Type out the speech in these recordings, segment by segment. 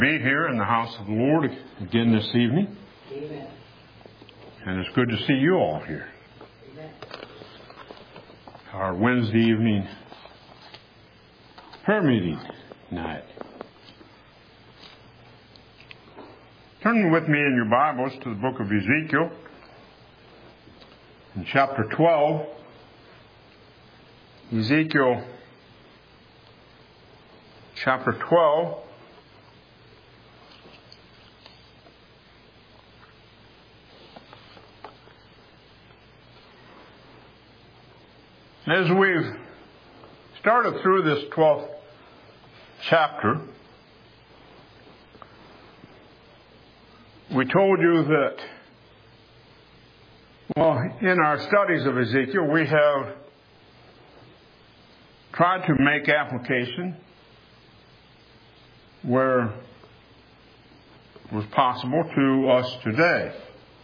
Be here in the house of the Lord again this evening. Amen. And it's good to see you all here. Amen. Our Wednesday evening prayer meeting night. Turn with me in your Bibles to the book of Ezekiel in chapter 12. Ezekiel chapter 12. As we've started through this 12th chapter, we told you that, in our studies of Ezekiel, we have tried to make application where it was possible to us today.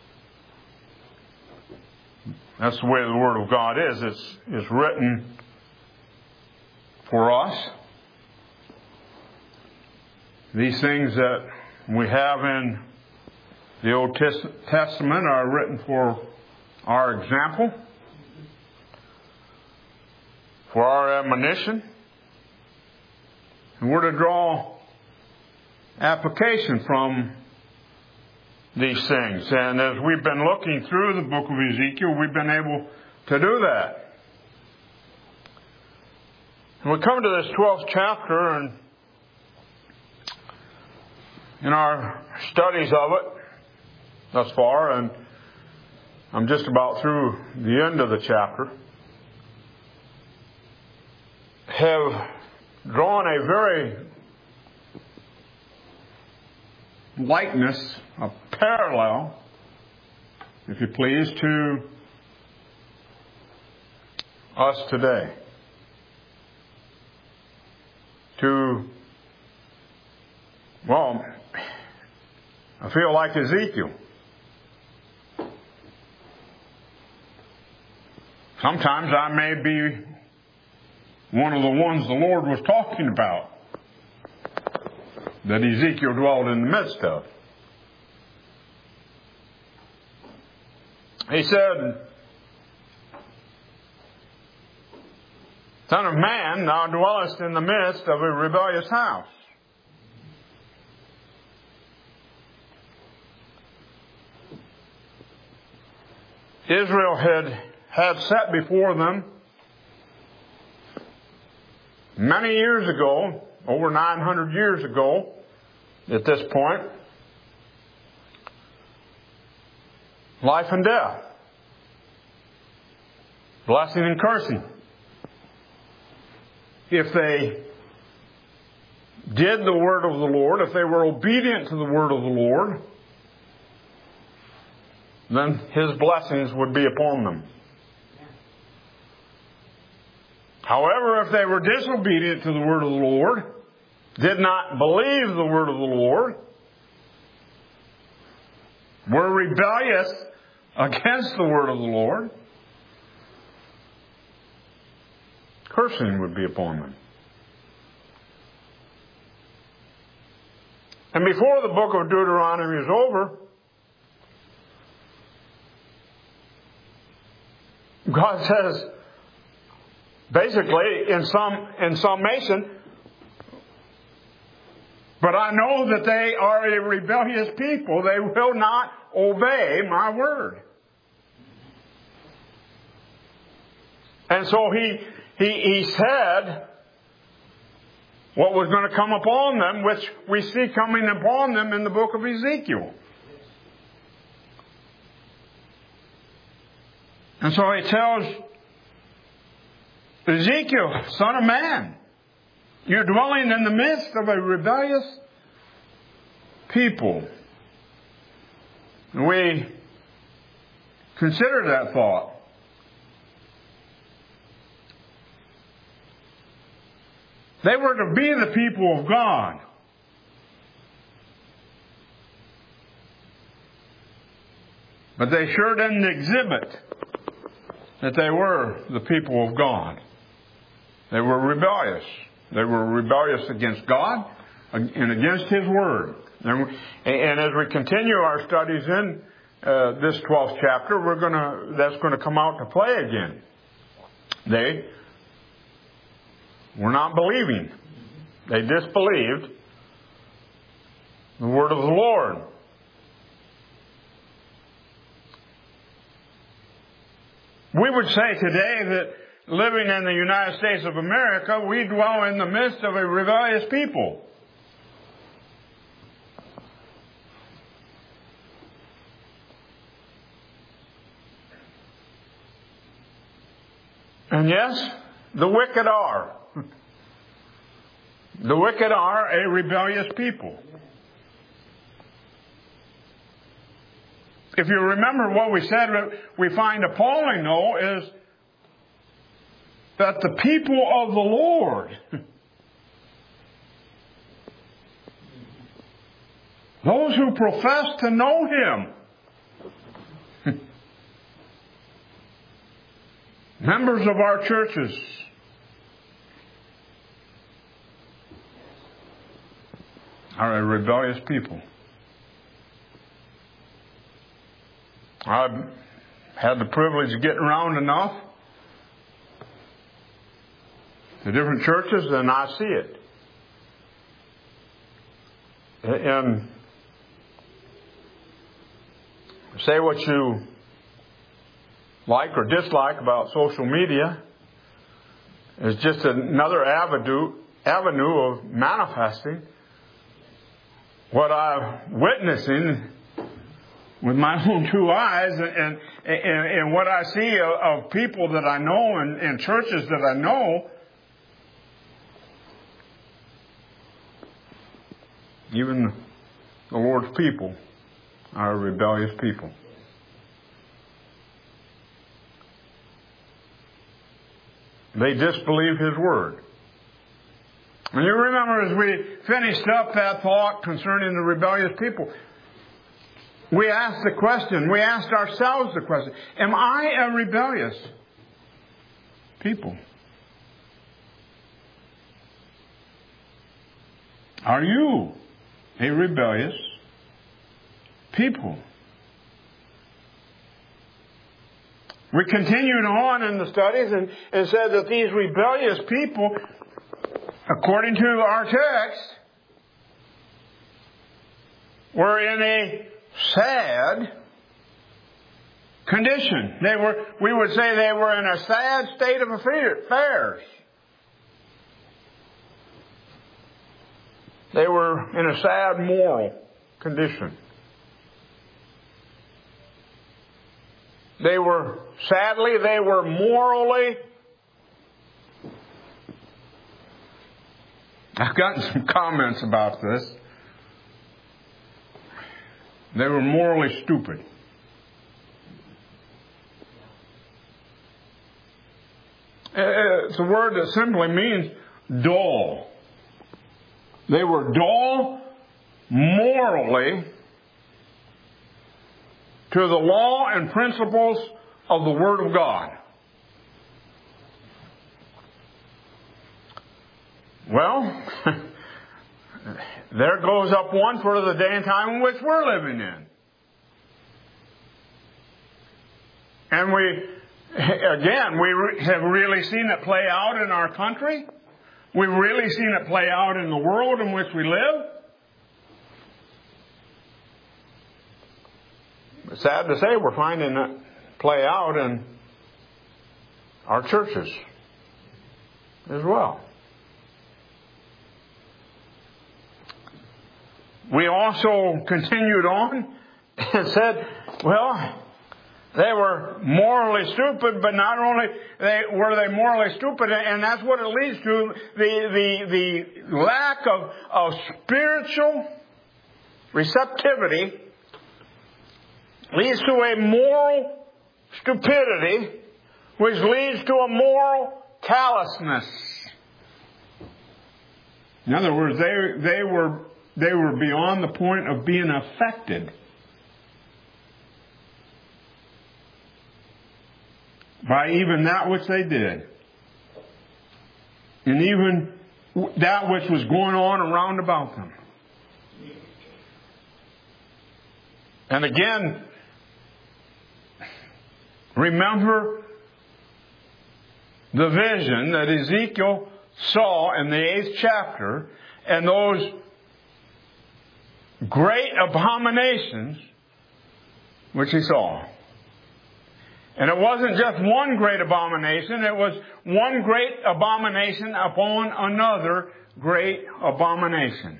That's the way the Word of God is. It's written for us. These things that we have in the Old Testament are written for our example, for our admonition, and we're to draw application from these things. And as we've been looking through the book of Ezekiel, we've been able to do that. And we come to this 12th chapter, and in our studies of it thus far, and I'm just about through the end of the chapter, have drawn a very likeness, a parallel, if you please, to us today. I feel like Ezekiel. Sometimes I may be one of the ones the Lord was talking about, that Ezekiel dwelled in the midst of. He said, "Son of man, thou dwellest in the midst of a rebellious house." Israel had set before them many years ago, over 900 years ago at this point, life and death, blessing and cursing. If they did the word of the Lord, if they were obedient to the word of the Lord, then His blessings would be upon them. However, if they were disobedient to the word of the Lord, did not believe the word of the Lord, were rebellious against the word of the Lord, cursing would be upon them. And before the book of Deuteronomy is over, God says, basically, in summation, "But I know that they are a rebellious people. They will not obey my word." And so he said what was going to come upon them, which we see coming upon them in the book of Ezekiel. And so he tells Ezekiel, "Son of man, you're dwelling in the midst of a rebellious people." And we consider that thought. They were to be the people of God. But they sure didn't exhibit that they were the people of God. They were rebellious. They were rebellious against God. and against His Word. And as we continue our studies in this 12th chapter, that's going to come out to play again. They were not believing. They disbelieved the Word of the Lord. We would say today that living in the United States of America, we dwell in the midst of a rebellious people. And yes, the wicked are. The wicked are a rebellious people. If you remember what we said, we find appalling, though, is that the people of the Lord, those who profess to know Him, members of our churches, are a rebellious people. I've had the privilege of getting around enough to different churches, and I see it. And say what you like or dislike about social media, is just another avenue of manifesting what I'm witnessing with my own two eyes, and what I see of people that I know and churches that I know. Even the Lord's people are a rebellious people. They disbelieve His Word. And you remember as we finished up that thought concerning the rebellious people, we asked ourselves the question, am I a rebellious people? Are you a rebellious people? We continued on in the studies and said that these rebellious people, according to our text, were in a sad condition. We would say they were in a sad state of affairs. They were in a sad moral condition. They were morally. I've gotten some comments about this. They were morally stupid. It's a word that simply means dull. They were dull morally to the law and principles of the Word of God. Well, there goes up one for the day and time in which we're living in. And we have really seen it play out in our country. We've really seen it play out in the world in which we live. It's sad to say we're finding it play out in our churches as well. We also continued on and said, well, they were morally stupid, but not only were they morally stupid, and that's what it leads to, the lack of spiritual receptivity leads to a moral stupidity, which leads to a moral callousness. In other words, they were beyond the point of being affected by even that which they did. And even that which was going on around about them. And again, remember the vision that Ezekiel saw in the 8th chapter and those great abominations which he saw. And it wasn't just one great abomination, it was one great abomination upon another great abomination.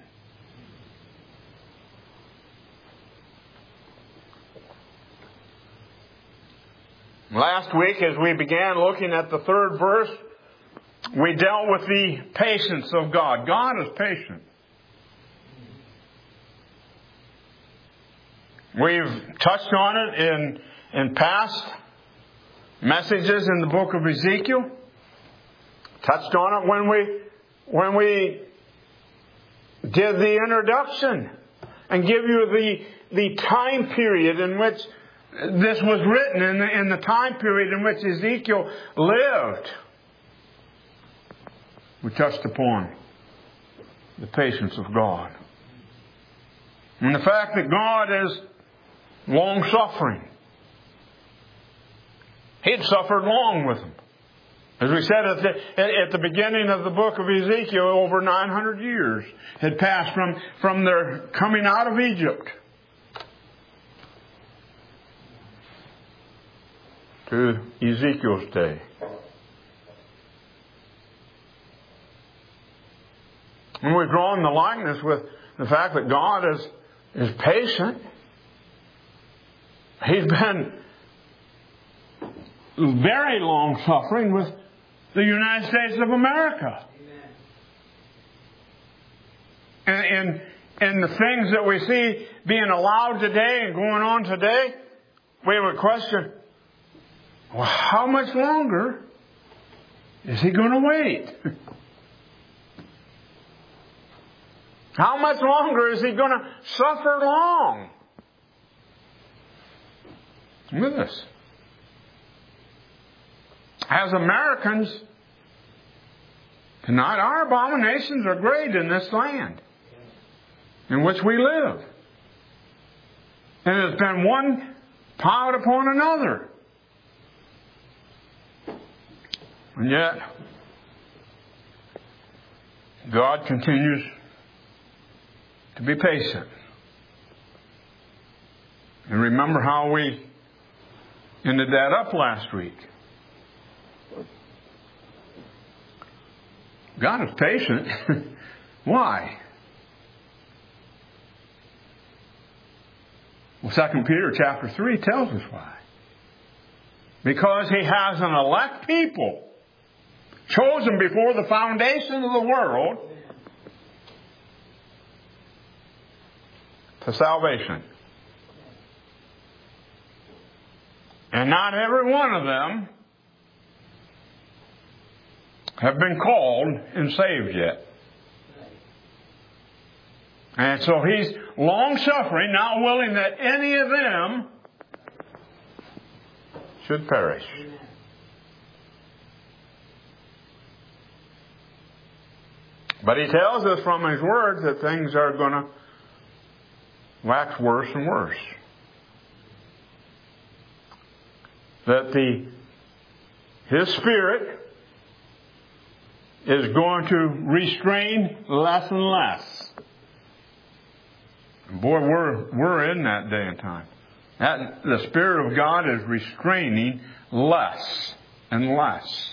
Last week, as we began looking at the 3rd verse, we dealt with the patience of God. God is patient. We've touched on it in past messages in the book of Ezekiel. Touched on it when we did the introduction and give you the time period in which this was written, in the time period in which Ezekiel lived. We touched upon the patience of God. And the fact that God is long-suffering. He'd suffered long with them. As we said at the beginning of the book of Ezekiel, over 900 years had passed from their coming out of Egypt to Ezekiel's day. And we've drawn the likeness with the fact that God is patient. He's been very long-suffering with the United States of America. Amen. And the things that we see being allowed today and going on today, we would question, well, how much longer is he going to wait? How much longer is he going to suffer long with us? As Americans, tonight our abominations are great in this land in which we live. And it's been one piled upon another. And yet, God continues to be patient. And remember how we ended that up last week. God is patient. Why? Well, 2 Peter chapter 3 tells us why. Because He has an elect people, chosen before the foundation of the world, to salvation. And not every one of them have been called and saved yet. And so He's long-suffering, not willing that any of them should perish. But He tells us from His Word that things are going to wax worse and worse. That His Spirit is going to restrain less and less. And boy, we're in that day and time. The Spirit of God is restraining less and less.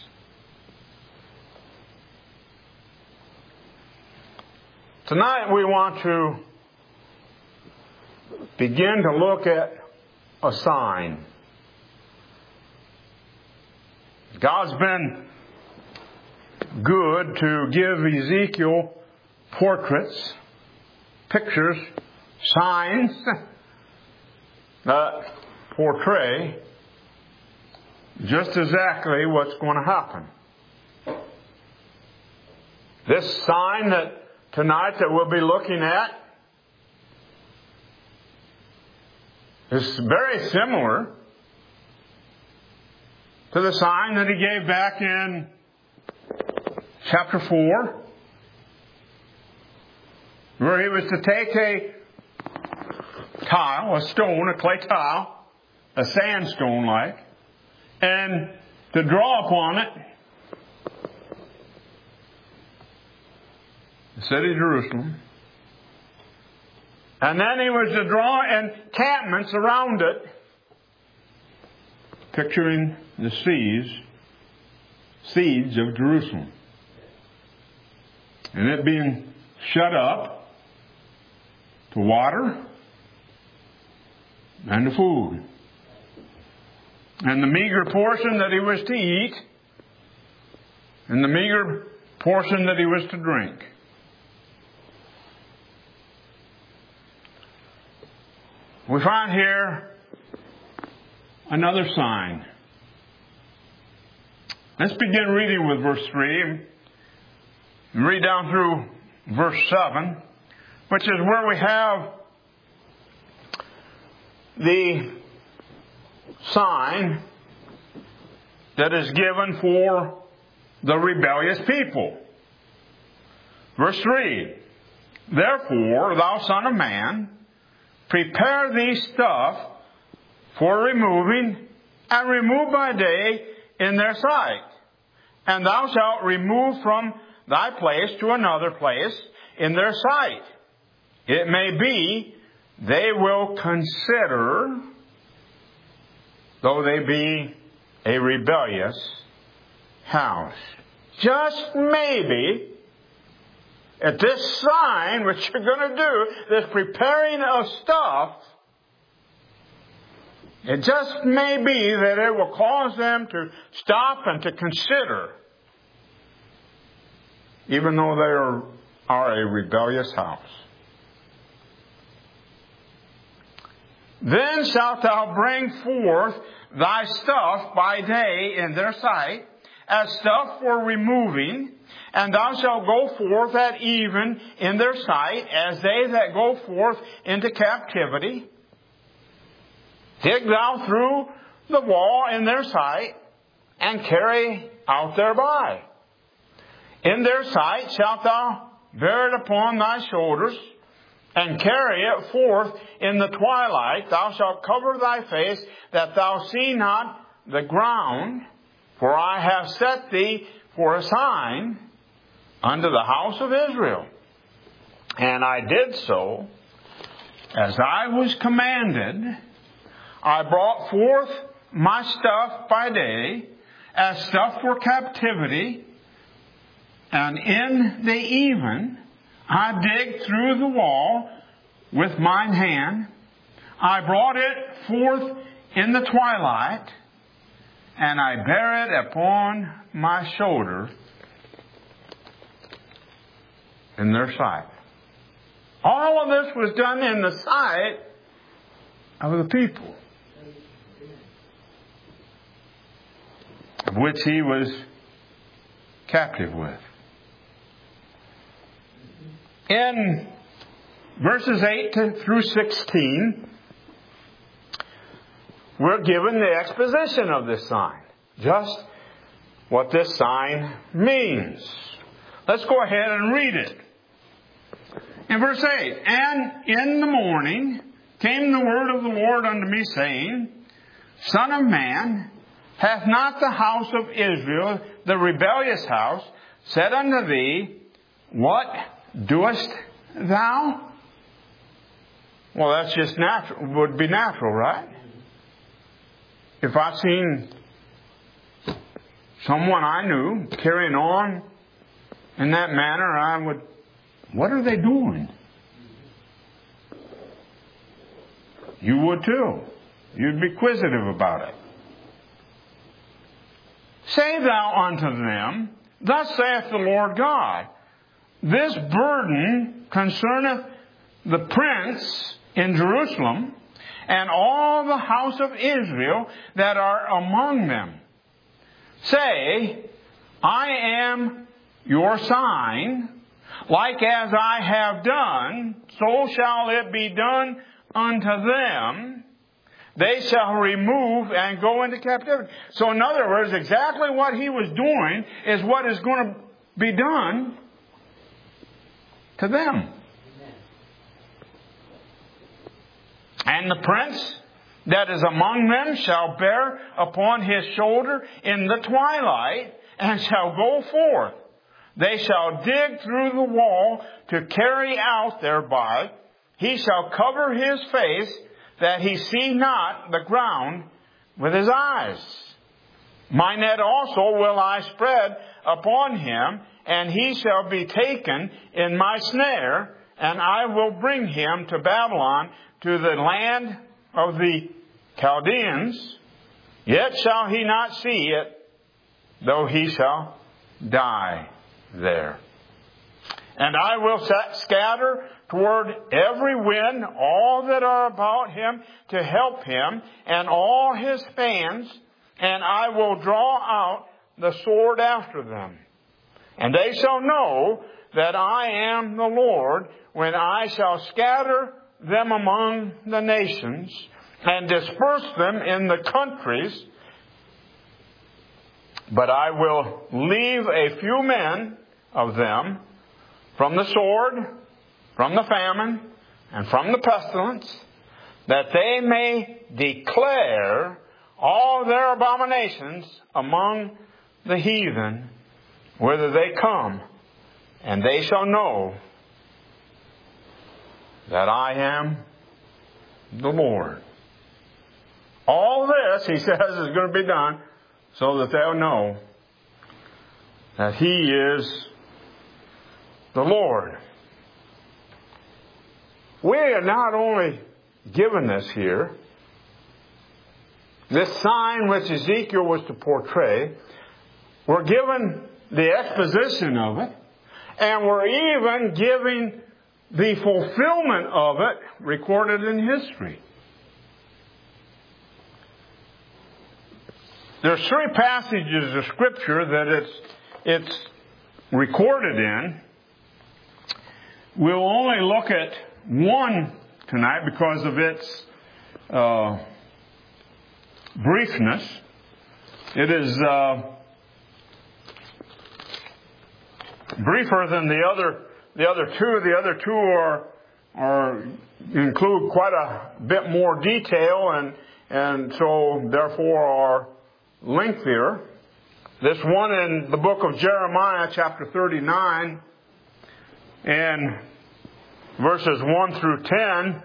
Tonight we want to begin to look at a sign. God's been good to give Ezekiel portraits, pictures, signs that portray just exactly what's going to happen. This sign that tonight that we'll be looking at is very similar to the sign that He gave back in chapter 4 where he was to take a tile, a stone, a clay tile, a sandstone like, and to draw upon it the city of Jerusalem. And then he was to draw encampments around it, picturing the siege of Jerusalem. And it being shut up to water and to food. And the meager portion that he was to eat, and the meager portion that he was to drink. We find here another sign. Let's begin reading with verse 3 and read down through verse 7, which is where we have the sign that is given for the rebellious people. Verse 3, Therefore, thou son of man, prepare thee stuff for removing, and remove by day in their sight. And thou shalt remove from thy place to another place in their sight. It may be they will consider, though they be a rebellious house. Just maybe, at this sign, which you're going to do, this preparing of stuff, it just may be that it will cause them to stop and to consider, even though they are a rebellious house. Then shalt thou bring forth thy stuff by day in their sight, as stuff for removing, and thou shalt go forth at even in their sight, as they that go forth into captivity. Dig thou through the wall in their sight, and carry out thereby. In their sight shalt thou bear it upon thy shoulders, and carry it forth in the twilight. Thou shalt cover thy face, that thou see not the ground, for I have set thee for a sign unto the house of Israel. And I did so, as I was commanded. I brought forth my stuff by day, as stuff for captivity, and in the even I digged through the wall with mine hand. I brought it forth in the twilight, and I bear it upon my shoulder in their sight. All of this was done in the sight of the people, of which he was captive with. In verses 8 through 16, we're given the exposition of this sign. Just what this sign means. Let's go ahead and read it. In verse 8, And in the morning came the word of the Lord unto me, saying, Son of man, hath not the house of Israel, the rebellious house, said unto thee, What doest thou? Well, that's just natural. Would be natural, right? If I seen someone I knew carrying on in that manner, I would, what are they doing? You would too. You'd be inquisitive about it. Say thou unto them, Thus saith the Lord God, This burden concerneth the prince in Jerusalem, and all the house of Israel that are among them. Say, I am your sign, like as I have done, so shall it be done unto them. They shall remove and go into captivity. So in other words, exactly what he was doing is what is going to be done to them. And the prince that is among them shall bear upon his shoulder in the twilight, and shall go forth. They shall dig through the wall to carry out thereby. He shall cover his face, that he see not the ground with his eyes. My net also will I spread upon him, and he shall be taken in my snare, and I will bring him to Babylon, to the land of the Chaldeans. Yet shall he not see it, though he shall die there. And I will scatter toward every wind all that are about him to help him, and all his fans, and I will draw out the sword after them. And they shall know that I am the Lord, when I shall scatter them among the nations, and disperse them in the countries. But I will leave a few men of them from the sword, from the famine, and from the pestilence, that they may declare all their abominations among the heathen, whither they come, and they shall know that I am the Lord. All this, he says, is going to be done so that they'll know that he is the Lord. We are not only given this here, this sign which Ezekiel was to portray, we're given the exposition of it, and we're even giving the fulfillment of it recorded in history. There's 3 passages of Scripture that it's recorded in. We'll only look at one tonight because of its briefness. It is briefer than the other two. The other two are include quite a bit more detail, and so therefore are lengthier. This one in the book of Jeremiah, chapter 39, and verses 1 through 10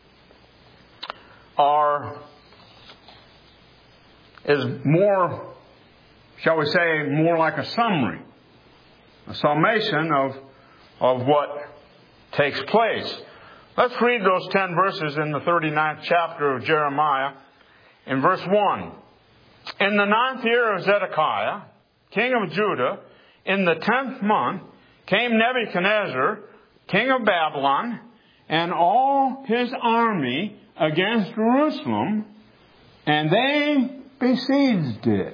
is more, shall we say, more like a summary, a summation of what takes place. Let's read those 10 verses in the 39th chapter of Jeremiah. In verse 1, in the 9th year of Zedekiah, king of Judah, in the 10th month, came Nebuchadnezzar, king of Babylon, and all his army against Jerusalem, and they besieged it.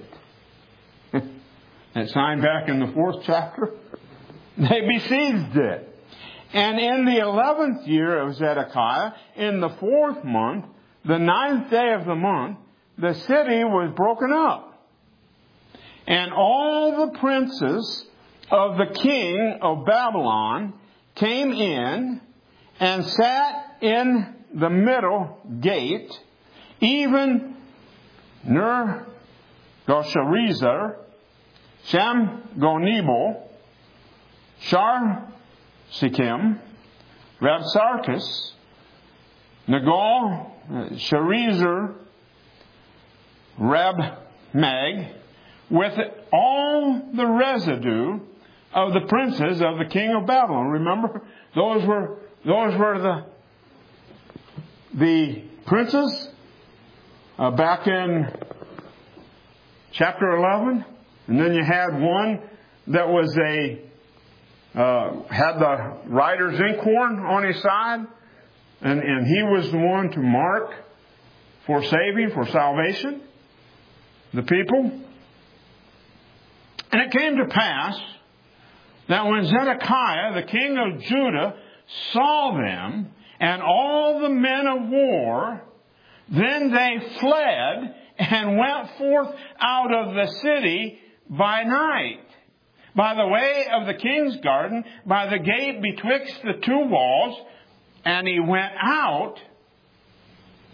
That sign back in the 4th chapter. They besieged it. And in the 11th year of Zedekiah, in the 4th month, the 9th day of the month, the city was broken up. And all the princes of the king of Babylon came in and sat in the middle gate, even Nergal-Sharezer, Shem-Gonebal, Shar-Sikim, Rabsarchus, Nergal-Sharezer, Rab-Mag, with all the residue of the princes of the king of Babylon. Remember, those were the princes back in chapter 11, and then you had one that was had the writer's inkhorn on his side, and he was the one to mark for saving, for salvation, the people. And it came to pass that when Zedekiah, the king of Judah, saw them and all the men of war, then they fled and went forth out of the city by night, by the way of the king's garden, by the gate betwixt the two walls, and he went out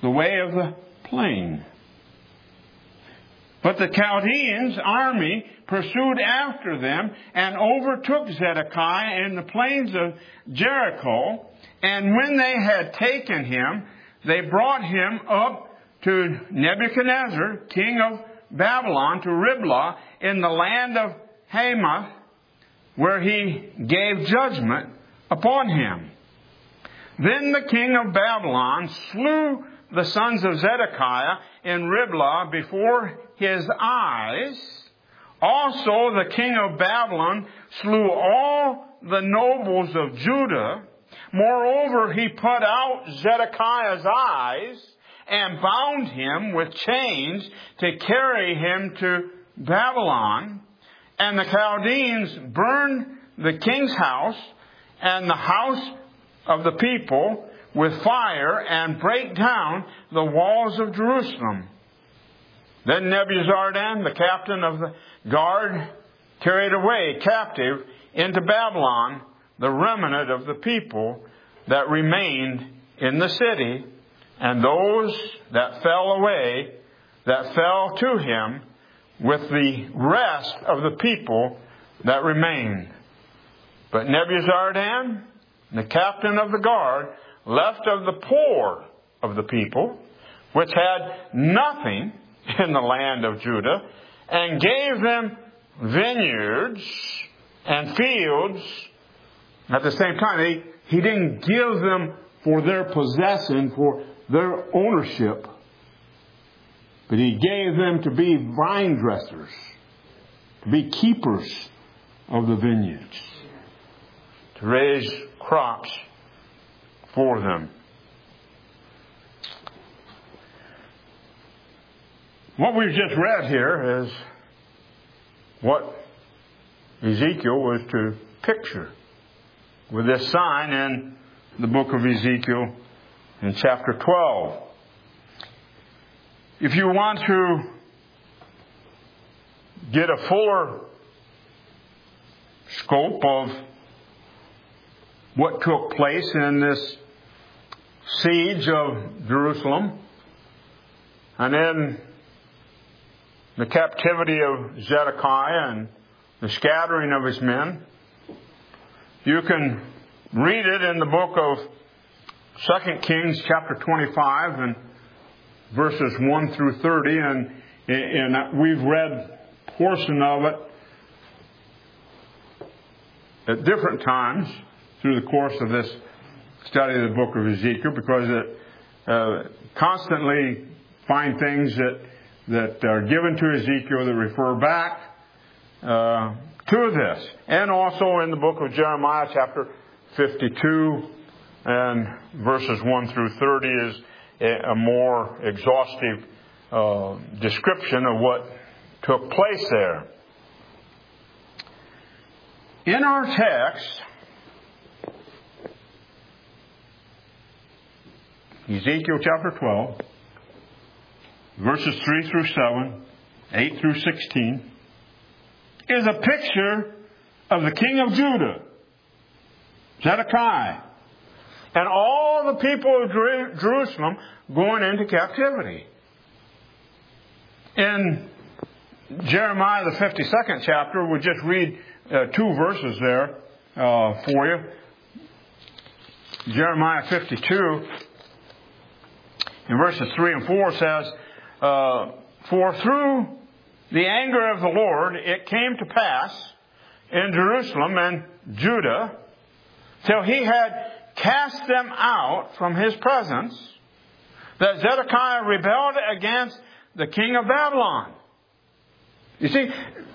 the way of the plain. But the Chaldeans' army pursued after them and overtook Zedekiah in the plains of Jericho. And when they had taken him, they brought him up to Nebuchadnezzar, king of Babylon, to Riblah in the land of Hamath, where he gave judgment upon him. Then the king of Babylon slew the sons of Zedekiah in Riblah before his eyes. Also the king of Babylon slew all the nobles of Judah. Moreover, he put out Zedekiah's eyes and bound him with chains to carry him to Babylon. And the Chaldeans burned the king's house and the house of the people with fire and break down the walls of Jerusalem. Then Nebuzaradan, the captain of the guard, carried away captive into Babylon the remnant of the people that remained in the city, and those that fell away, that fell to him, with the rest of the people that remained. But Nebuzaradan, the captain of the guard, left of the poor of the people, which had nothing in the land of Judah, and gave them vineyards and fields. At the same time, he didn't give them for their possession, for their ownership, but he gave them to be vine dressers, to be keepers of the vineyards, to raise crops for them. What we've just read here is what Ezekiel was to picture with this sign in the book of Ezekiel in chapter 12. If you want to get a fuller scope of what took place in this siege of Jerusalem and in the captivity of Zedekiah and the scattering of his men, you can read it in the book of 2 Kings chapter 25 and verses 1 through 30, and we've read a portion of it at different times through the course of this study of the book of Ezekiel, because it constantly find things that are given to Ezekiel that refer back to this. And also in the book of Jeremiah chapter 52 and verses 1 through 30 is a more exhaustive description of what took place there. In our text, Ezekiel chapter 12, verses 3 through 7, 8 through 16, is a picture of the king of Judah, Zedekiah, and all the people of Jerusalem going into captivity. In Jeremiah, the 52nd chapter, we'll just read 2 verses there for you. Jeremiah 52, in verses 3 and 4 says, For through the anger of the Lord it came to pass in Jerusalem and Judah, till he had cast them out from his presence, that Zedekiah rebelled against the king of Babylon. You see,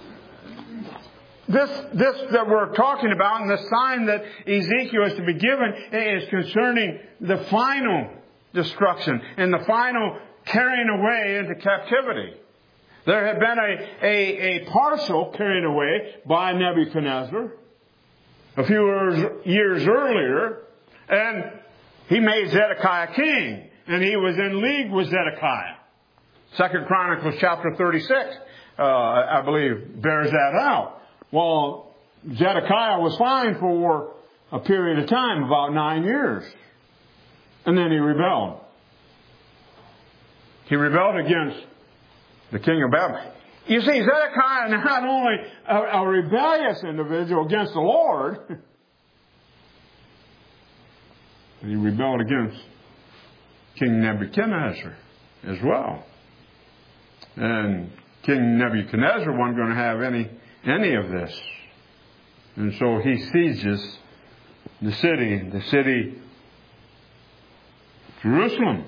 this that we're talking about, and the sign that Ezekiel is to be given, is concerning the final destruction and the final carrying away into captivity. There had been a partial carrying away by Nebuchadnezzar a few years earlier, and he made Zedekiah king, and he was in league with Zedekiah. 2 Chronicles chapter 36, I believe, bears that out. Well, Zedekiah was fine for a period of time, about 9 years, and then he rebelled. He rebelled against the king of Babylon. You see, Zedekiah not only a rebellious individual against the Lord, but he rebelled against King Nebuchadnezzar as well. And King Nebuchadnezzar wasn't going to have any of this. And so he sieges the city Jerusalem.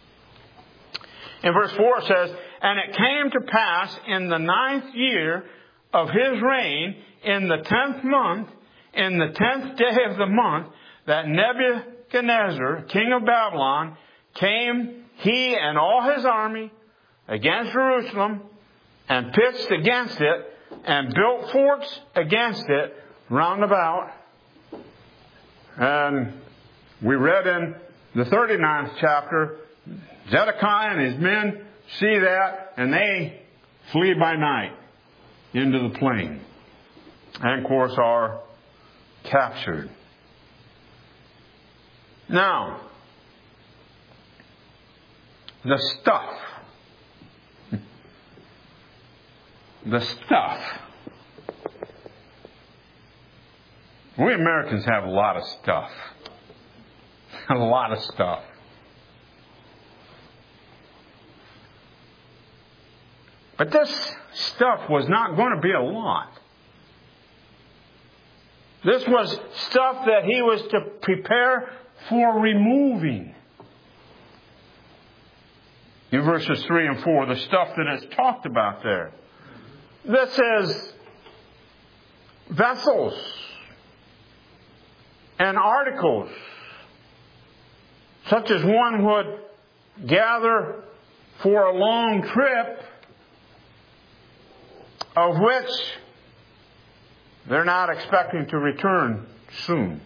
In verse 4 it says, "And it came to pass in the 9th year of his reign, in the 10th month, in the 10th day of the month, that Nebuchadnezzar, king of Babylon, came, he and all his army, against Jerusalem, and pitched against it, and built forts against it round about." And we read in the 39th chapter, Zedekiah and his men see that, and they flee by night into the plain. And, of course, are captured. Now, the stuff. The stuff. We Americans have a lot of stuff. A lot of stuff. But this stuff was not going to be a lot. This was stuff that he was to prepare for removing. In verses 3 and 4, the stuff that is talked about there. This is vessels and articles, such as one would gather for a long trip, of which they're not expecting to return soon.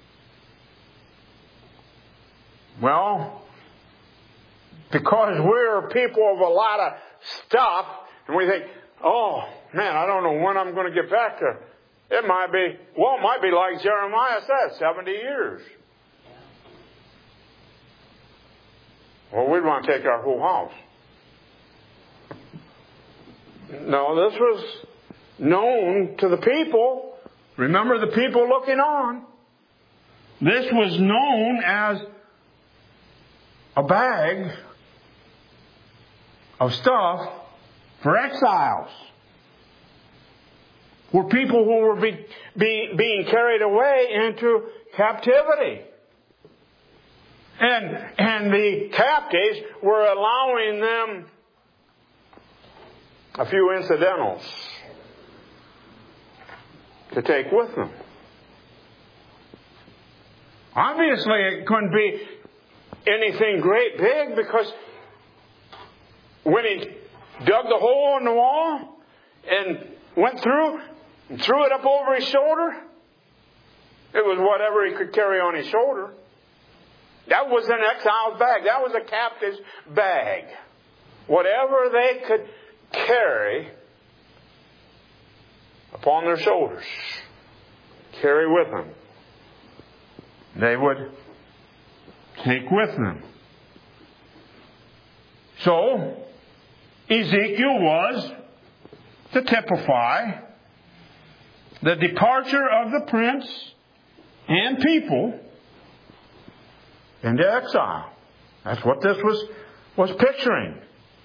Well, because we're people of a lot of stuff, and we think, oh, man, I don't know when I'm going to get back there. It might be like Jeremiah said, 70 years. Well, we'd want to take our whole house. No, this was known to the people. Remember the people looking on. This was known as a bag of stuff for exiles. For people who were being carried away into captivity. And the captives were allowing them a few incidentals to take with them. Obviously, it couldn't be anything great big, because when he dug the hole in the wall and went through and threw it up over his shoulder, it was whatever he could carry on his shoulder. That was an exile's bag. That was a captive's bag. Whatever they could carry upon their shoulders, carry with them, they would take with them. So, Ezekiel was to typify the departure of the prince and people into exile. That's what this was picturing.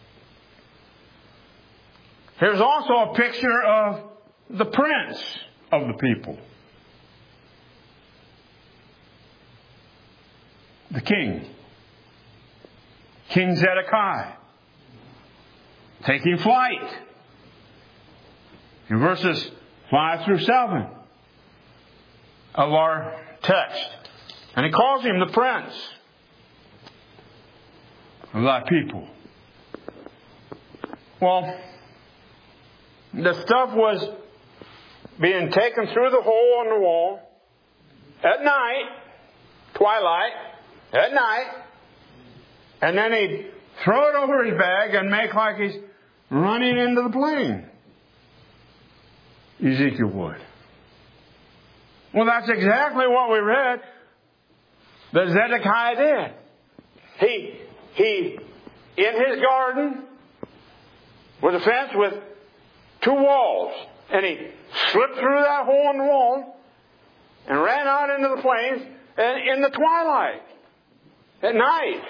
Here's also a picture of the prince of the people. The king. King Zedekiah. Taking flight. In verses 5 through 7 of our text. And he calls him the prince of thy people. Well, the stuff was being taken through the hole in the wall at night, twilight, at night, and then he'd throw it over his bag and make like he's running into the plain. Ezekiel would. Well, that's exactly what we read that Zedekiah did. He in his garden was a fence with 2 walls. And he slipped through that hole in the wall and ran out into the plains and in the twilight, at night.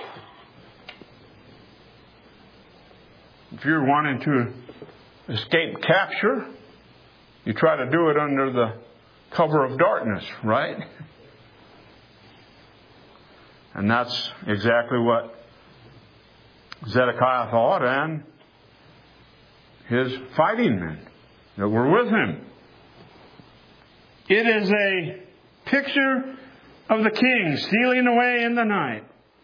If you're wanting to escape capture, you try to do it under the cover of darkness, right? And that's exactly what Zedekiah thought, and his fighting men that were with him. It is a picture of the king stealing away in the night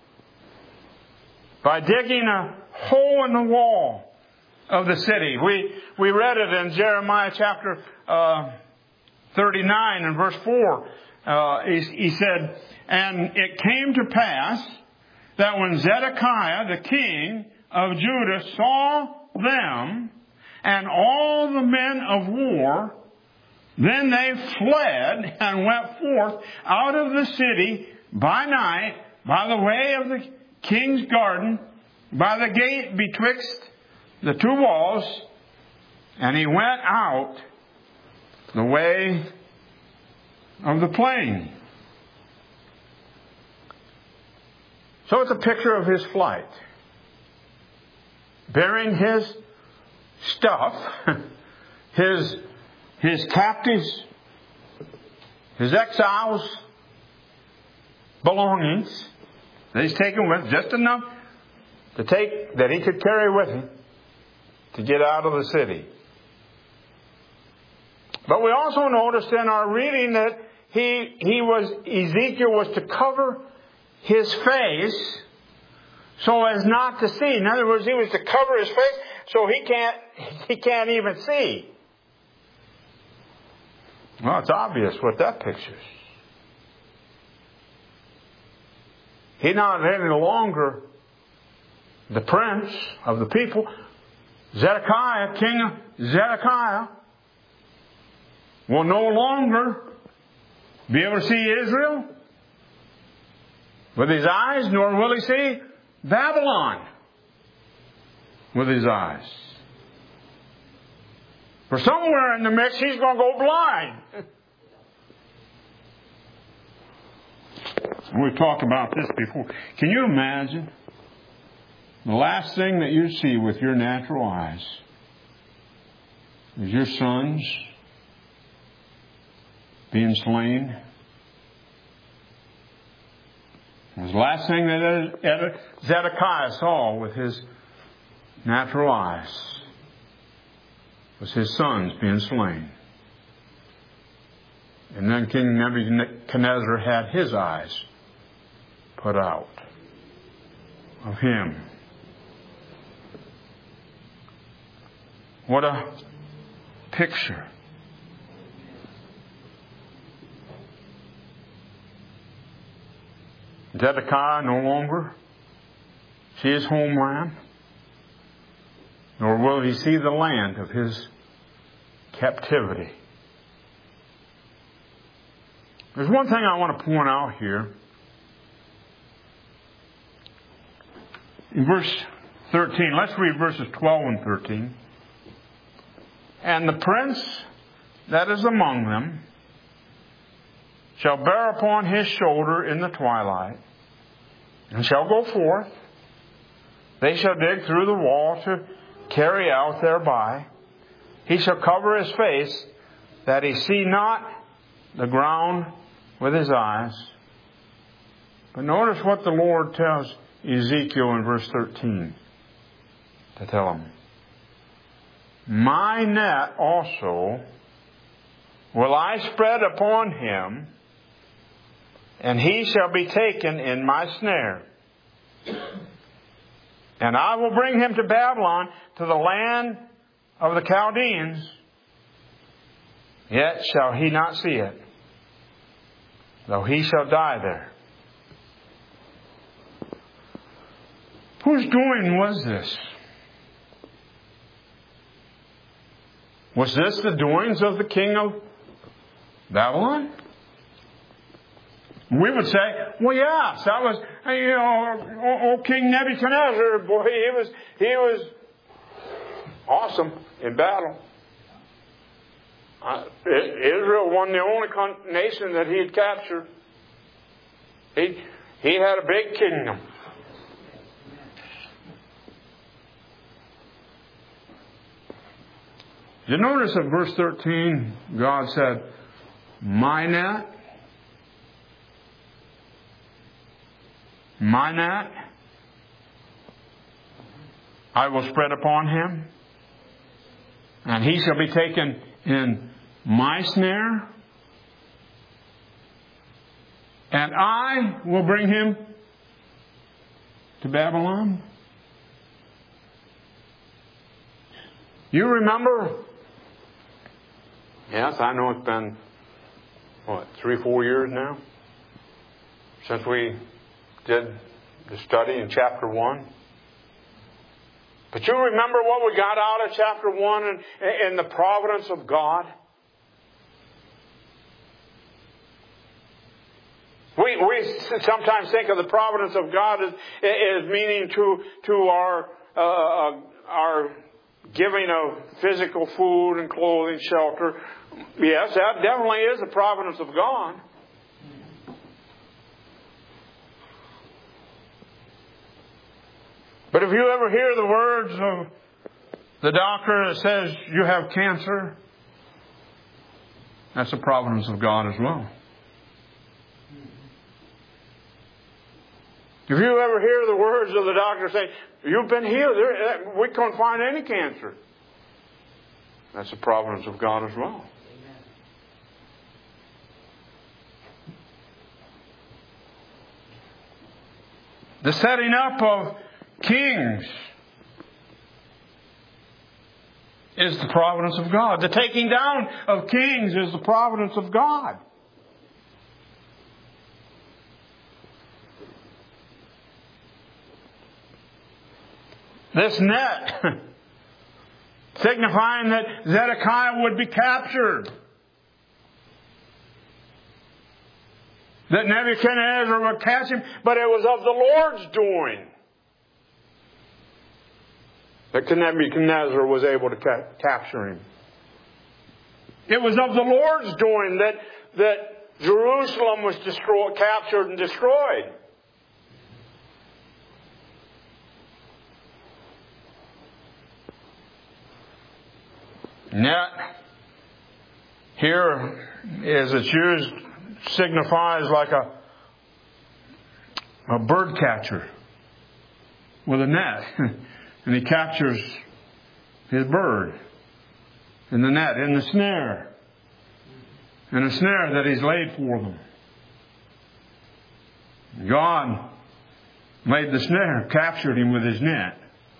by digging a hole in the wall of the city. We read it in Jeremiah chapter 39 and verse 4. He said, "And it came to pass that when Zedekiah the king of Judah saw them and all the men of war, then they fled and went forth out of the city by night, by the way of the king's garden, by the gate betwixt the 2 walls, and he went out the way of the plain." So it's a picture of his flight, bearing his stuff, his captives, his exiles' belongings that he's taken with, just enough to take that he could carry with him to get out of the city. But we also noticed in our reading that Ezekiel was to cover his face so as not to see. In other words, he was to cover his face so he can't even see. Well, it's obvious what that pictures. He's not any longer the prince of the people. Zedekiah, king of Zedekiah, will no longer be able to see Israel with his eyes, nor will he see Babylon with his eyes. For somewhere in the mix, he's going to go blind. We've talked about this before. Can you imagine the last thing that you see with your natural eyes is your sons being slain? It was the last thing that Zedekiah saw with his natural eyes was his sons being slain. And then King Nebuchadnezzar had his eyes put out of him. What a picture. Zedekiah no longer see his homeland, nor will he see the land of his captivity. There's one thing I want to point out here. In verse 13, let's read verses 12 and 13. "And the prince that is among them shall bear upon his shoulder in the twilight, and shall go forth. They shall dig through the wall to carry out thereby. He shall cover his face, that he see not the ground with his eyes." But notice what the Lord tells Ezekiel in verse 13 to tell him. "My net also will I spread upon him, and he shall be taken in my snare. And I will bring him to Babylon, to the land of the Chaldeans. Yet shall he not see it, though he shall die there." Whose doing was this? Was this the doings of the king of Babylon? We would say, well, yes, that was, old King Nebuchadnezzar, boy, he was awesome in battle. Israel won the only nation that he had captured. He had a big kingdom. You notice at verse 13, God said, my net, I will spread upon him, and he shall be taken in my snare, and I will bring him to Babylon. You remember? Yes, I know it's been, 3-4 years now since we did the study in chapter 1. But you remember what we got out of chapter 1 and the providence of God? We sometimes think of the providence of God as meaning to our giving of physical food and clothing, shelter. Yes, that definitely is the providence of God. But if you ever hear the words of the doctor that says you have cancer, that's the providence of God as well. If you ever hear the words of the doctor saying, you've been healed, we can't find any cancer, that's the providence of God as well. The setting up of kings is the providence of God. The taking down of kings is the providence of God. This net, signifying that Zedekiah would be captured. That Nebuchadnezzar would catch him, but it was of the Lord's doing that Nebuchadnezzar was able to capture him. It was of the Lord's doing that Jerusalem was captured and destroyed. Net here, as it's used, signifies like a bird catcher with a net. And he captures his bird in the net, in the snare. In a snare that he's laid for them. God made the snare, captured him with his net.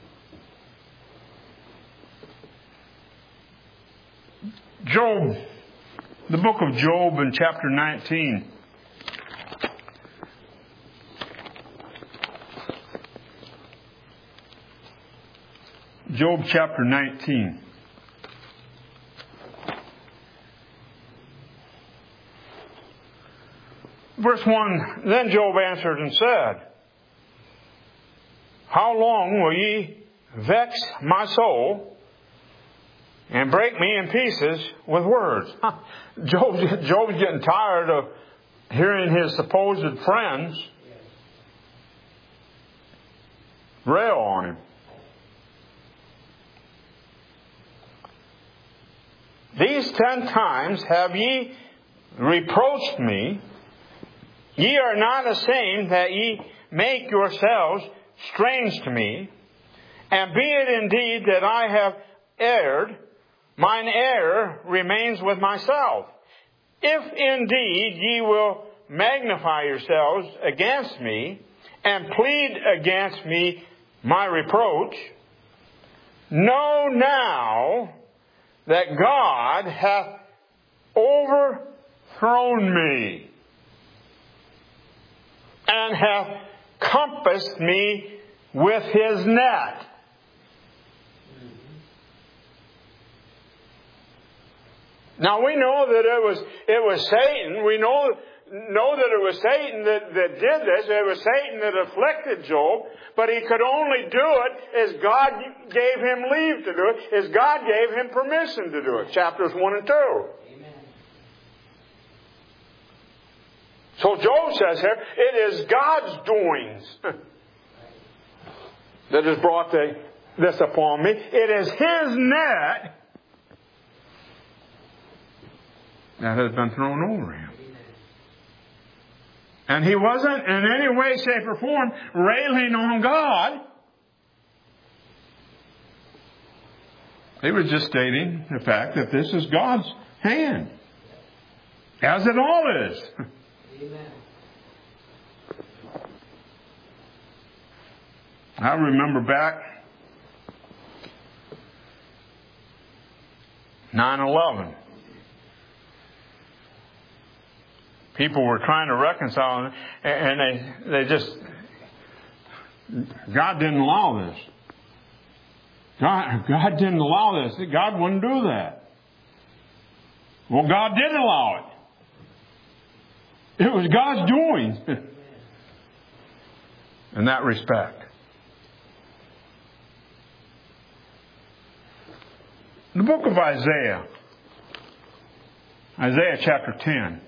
Job, the book of Job in chapter 19. Job chapter 19. Verse 1, then Job answered and said, how long will ye vex my soul and break me in pieces with words? Job's getting tired of hearing his supposed friends rail on him. These 10 times have ye reproached me. Ye are not ashamed that ye make yourselves strange to me. And be it indeed that I have erred, mine error remains with myself. If indeed ye will magnify yourselves against me, and plead against me my reproach, know now that God hath overthrown me, and hath compassed me with his net. Now we know that it was Satan. We know know that it was Satan that did this. It was Satan that afflicted Job. But he could only do it as God gave him leave to do it, as God gave him permission to do it. Chapters 1 and 2. Amen. So Job says here, it is God's doings that has brought this upon me. It is His net that has been thrown over him. And he wasn't in any way, shape, or form railing on God. He was just stating the fact that this is God's hand. As it all is. Amen. I remember back 9/11. People were trying to reconcile, and they just, God didn't allow this. God didn't allow this. God wouldn't do that. Well, God did allow it. It was God's doing in that respect. The book of Isaiah, Isaiah chapter 10.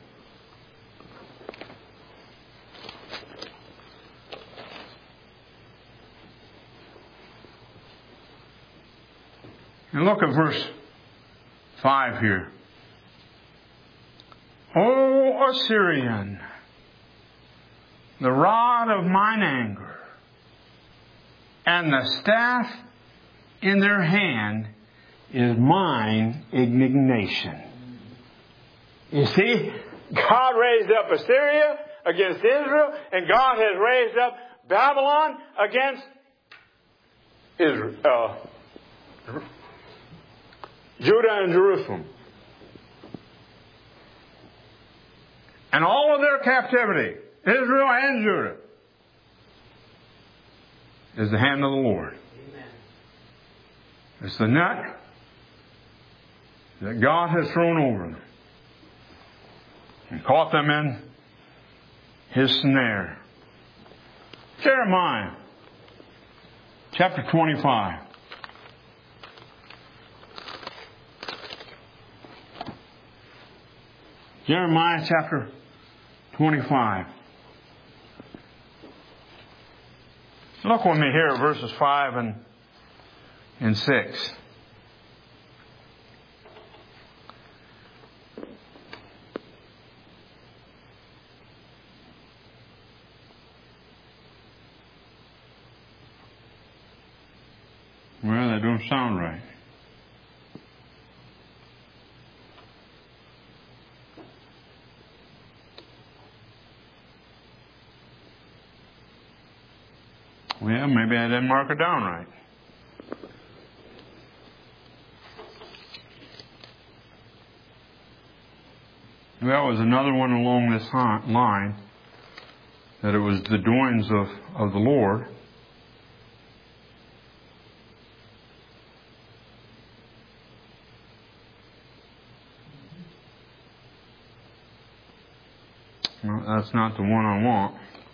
And look at verse 5 here. O Assyrian, the rod of mine anger, and the staff in their hand is mine indignation. You see, God raised up Assyria against Israel, and God has raised up Babylon against Israel. Judah and Jerusalem. And all of their captivity, Israel and Judah, is the hand of the Lord. Amen. It's the net that God has thrown over them and caught them in His snare. Jeremiah chapter 25. Jeremiah chapter 25. Look with me here at verses 5 and 6. Well, that don't sound right. Well, maybe I didn't mark it down right. That was another one along this line, that it was the doings of the Lord. Well, that's not the one I want.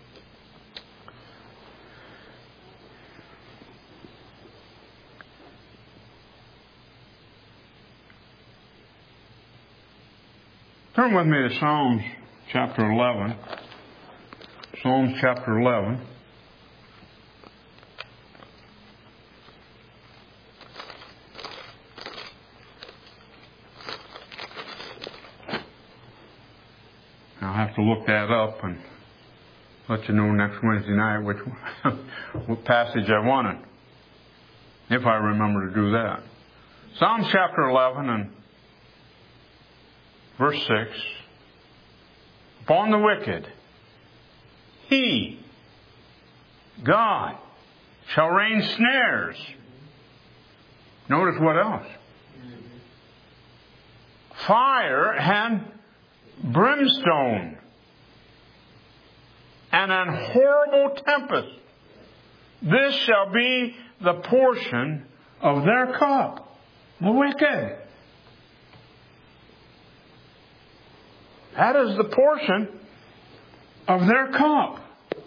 Turn with me to Psalms chapter 11. Psalms chapter 11. I'll have to look that up and let you know next Wednesday night what passage I wanted, if I remember to do that. Psalms chapter 11 and verse 6. Upon the wicked, He, God, shall rain snares. Notice what else? Fire and brimstone, and an horrible tempest. This shall be the portion of their cup. The wicked. That is the portion of their cup.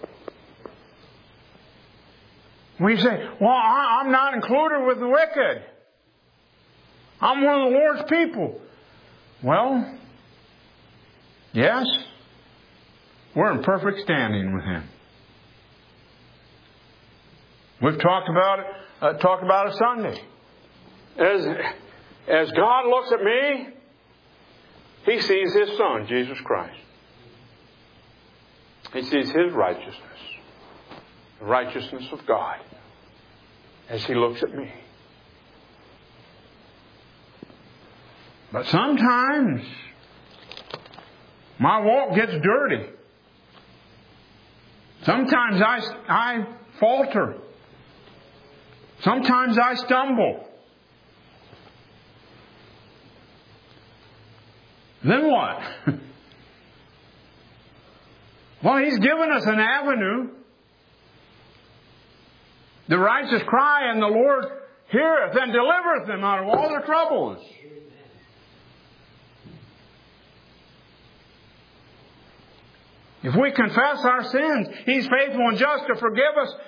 We say, well, I'm not included with the wicked. I'm one of the Lord's people. Well, yes, we're in perfect standing with Him. We've talked about it Sunday. As God looks at me, He sees His Son, Jesus Christ. He sees His righteousness, the righteousness of God, as He looks at me. But sometimes my walk gets dirty. Sometimes I falter. Sometimes I stumble. Then what? Well, He's given us an avenue. The righteous cry, and the Lord heareth and delivereth them out of all their troubles. If we confess our sins, He's faithful and just to forgive us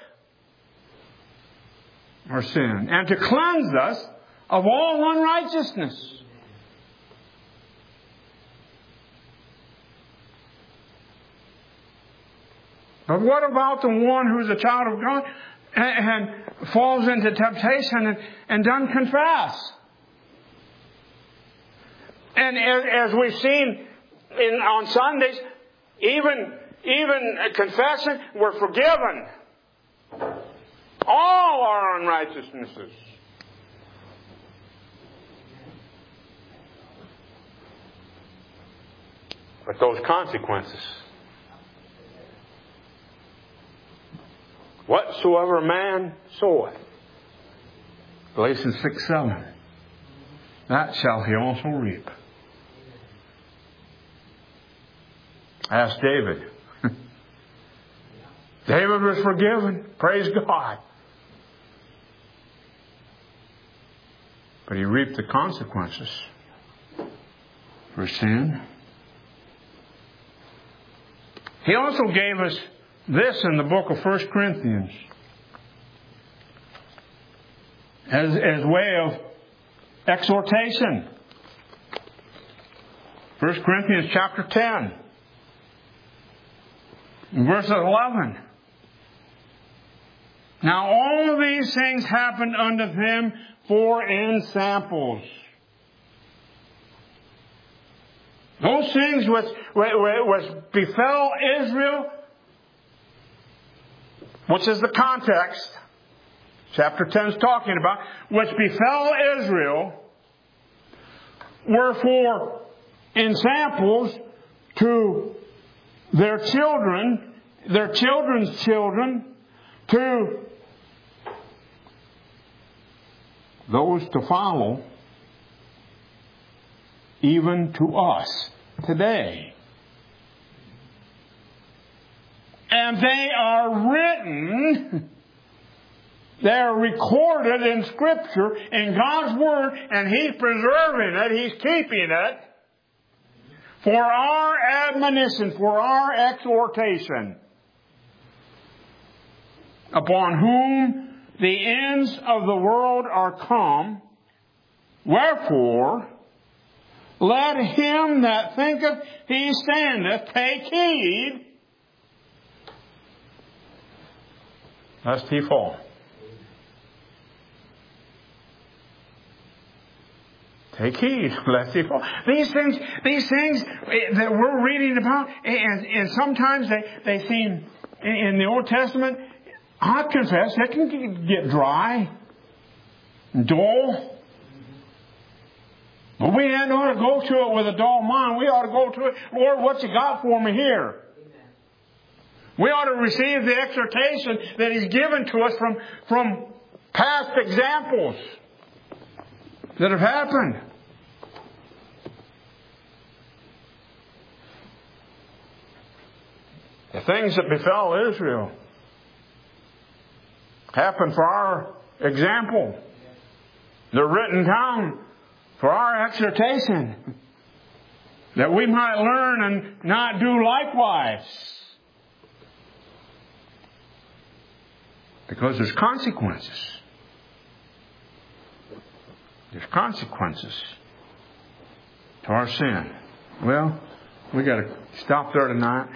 our sin and to cleanse us of all unrighteousness. But what about the one who's a child of God and falls into temptation and doesn't confess? And as we've seen on Sundays, even confessing, we're forgiven all our unrighteousnesses. But those consequences, whatsoever a man soweth, Galatians 6:7, that shall he also reap. Ask David. David was forgiven. Praise God. But he reaped the consequences for sin. He also gave us this in the book of 1 Corinthians as way of exhortation. 1 Corinthians chapter 10. Verse 11. Now all of these things happened unto them for ensamples. Those things which befell Israel, which is the context chapter 10 is talking about, which befell Israel, were for ensamples to their children, their children's children, to those to follow, even to us today. And they are written, they are recorded in Scripture, in God's Word, and He's preserving it, He's keeping it, for our admonition, for our exhortation, upon whom the ends of the world are come. Wherefore, let him that thinketh he standeth take heed, lest he fall. Take heed, lest he fall. These things that we're reading about, and sometimes they seem, in the Old Testament, I confess, they can get dry, dull. But we don't ought to go to it with a dull mind. We ought to go to it, Lord, what you got for me here? We ought to receive the exhortation that He's given to us from past examples that have happened. The things that befell Israel happened for our example. They're written down for our exhortation, that we might learn and not do likewise. Because there's consequences. There's consequences to our sin. Well, we got to stop there tonight.